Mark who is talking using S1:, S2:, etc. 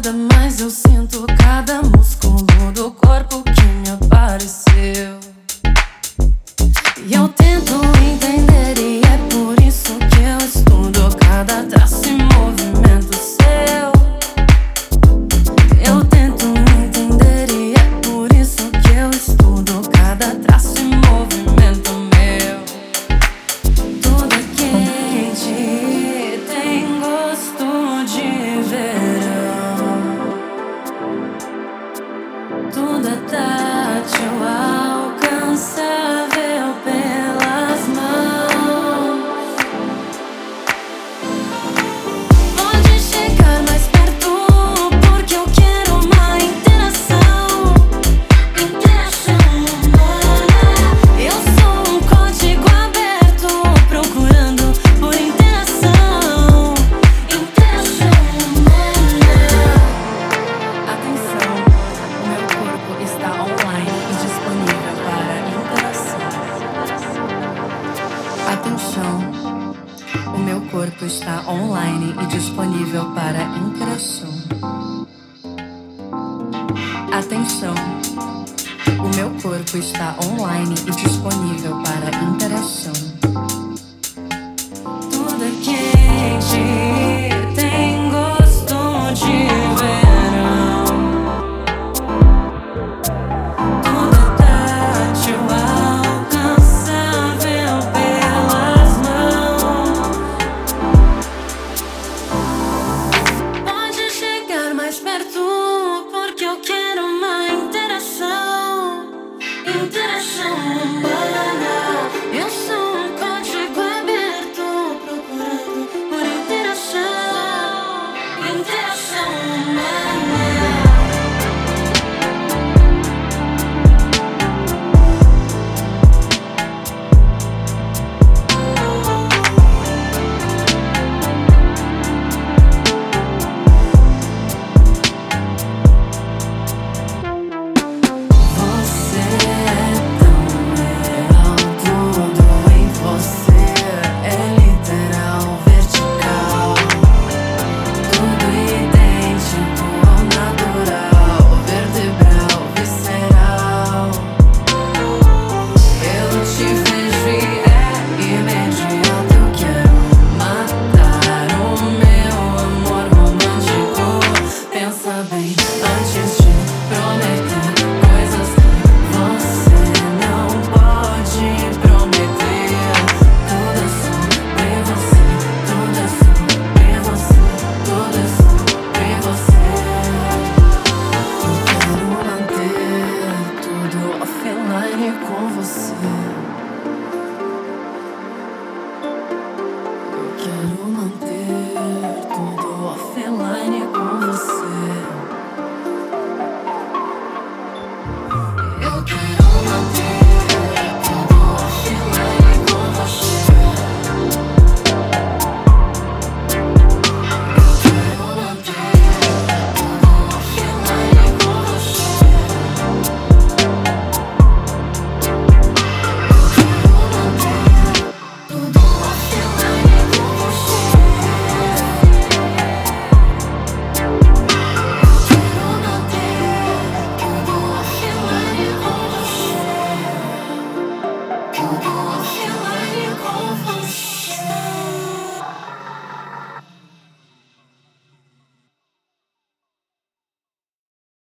S1: nada, mas eu sinto cada músculo do corpo que me apareceu. E eu tento entender, e é por isso que eu estudo cada traço e movimento seu. Eu tento entender, e é por isso que eu estudo cada traço e movimento meu. Tudo é quente, tem gosto de verão. Tudo é tátil, alcançável pelas mãos. Pode chegar mais perto, porque eu quero uma interação. Interação humana. Eu sou um código aberto, procurando por interação. Interação humana. Atenção, o meu corpo está online e disponível para interação. Atenção, o meu corpo está online e disponível para interação. Atenção, o meu corpo está online e disponível para interação. Tudo é quente, tem gosto de verão. Tudo é tátil, alcançável pelas mãos. Pode chegar mais perto, porque eu quero uma interação. Interação humana. Eu sou um código aberto, procurando por interação. Interação humana. Você é tão real, tudo em você é literal, vertical. Tudo idêntico ao natural, vertebral, visceral. Eu te vejo e é imediato. Eu quero matar o meu amor romântico. Pensa bem antes de prometer coisas que você não pode prometer. Tudo é sobre você, tudo é sobre você, tudo é sobre você. Eu quero manter tudo offline com você. Eu quero manter